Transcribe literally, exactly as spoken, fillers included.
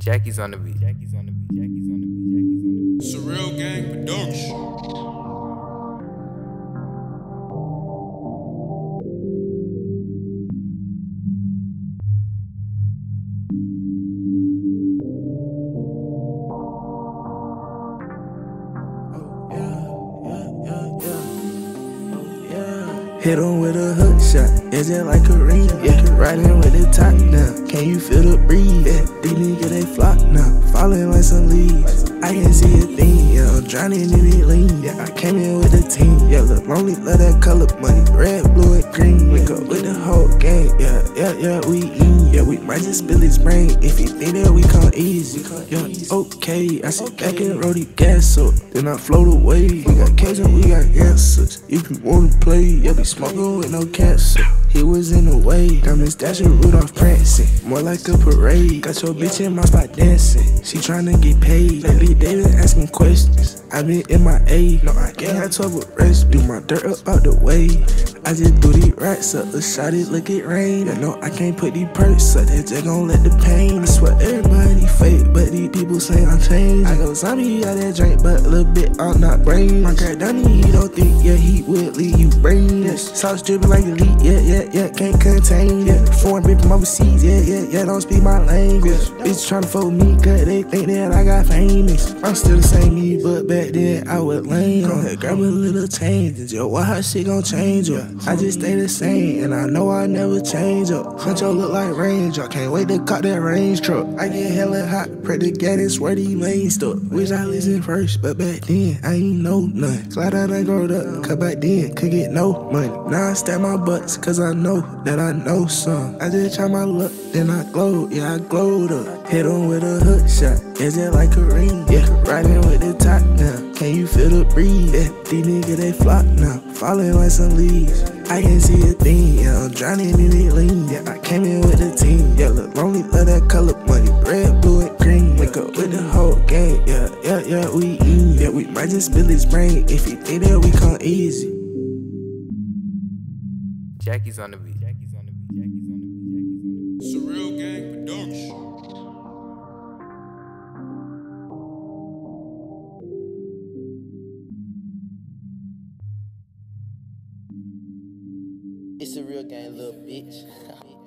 Jackie's on the beat. Jackie's on the beat. Jackie's on the beat. Jackie's on the beat. Surreal Gang Production. Hit on with a hook shot, yeah, just like a ring. Yeah, riding with the top down. Can you feel the breeze? Yeah, these niggas they flock now, falling like some leaves. I can see a thing, yeah, I'm drowning in it lean. Yeah, I came in with a team, yeah, look lonely, love that color money, red, blue, and green. We go with the whole gang, yeah, yeah, yeah, we eat. Yeah, we might just spill his brain if you think that we come easy. Yeah, okay, I sit back and roll the gas up, then I float away. We got cash and we got answers. If you wanna play, yeah, we smoking with no cancer. He was in the way, diamonds dashing, Rudolph prancing, more like a parade. Got your bitch in my spot dancing, she tryna get paid. Lately they been asking questions, I been in my A. No, I can't have trouble rest, do my dirt up out the way. I just do these racks up, a shot it, look it rain. I know I can't put these perks up, that just gon' let the pain. I swear everybody fake, but these people say I'm changed. I go zombie out that drink, but a little bit I'm not brain. My guy Donnie, he don't think, yeah, he would leave you brainless. Sauce dripping like elite, yeah, yeah, yeah, can't contain. Yeah, foreign bitch from overseas, yeah, yeah, yeah, don't speak my language. Bitch tryna fuck with me, cause they think that I got famous. I'm still the same me, but back then I was lame. Gonna grab a little change, and just what how shit gon' change up. I just stay the same, and I know I never change up. Huncho look like Range, I can't wait to cop that Range truck. I get hella hot, pray to get it, swear these lanes stuck. Wish I listened first, but back then I ain't know nothing. Glad I done growed up, cause back then could get no money. Now I stab my butts, cause I know that I know some. I just try my luck, then I glowed, yeah, I glowed up. Hit on with a hook shot, yeah, just like a ring. Yeah, riding with the top down, can you feel the breeze? Yeah, these niggas they flock now, falling like some leaves. I can see a thing, yeah, I'm drowning in it lean. Yeah, I came in with the team, yeah, look lonely, love that color money, red, blue, and green. Wake up with the whole gang, yeah, yeah, yeah, we eat. Yeah, we might just spill his brain if you think that we come easy. Jackie's on the beat. Jackie's on the beat. Jackie's on the beat. Jackie's on the beat. Surreal Gang Production. It's a real gang, little bitch.